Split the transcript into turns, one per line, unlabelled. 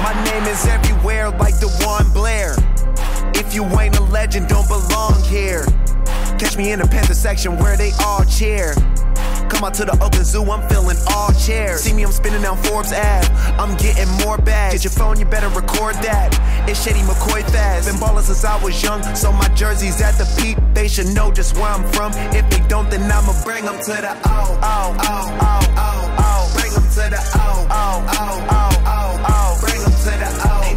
My name is everywhere like DeJuan Blair. If you ain't a legend, don't belong here. Catch me in the Panther section where they all cheer. Come out to the Oakland Zoo, I'm filling all chairs. See me, I'm spinning down Forbes Ave. I'm getting more bags. Get your phone, you better record that. It's Shady McCoy fast. Been ballin' since I was young, so my jersey's at the peak. They should know just where I'm from. If they don't, then I'ma bring them to the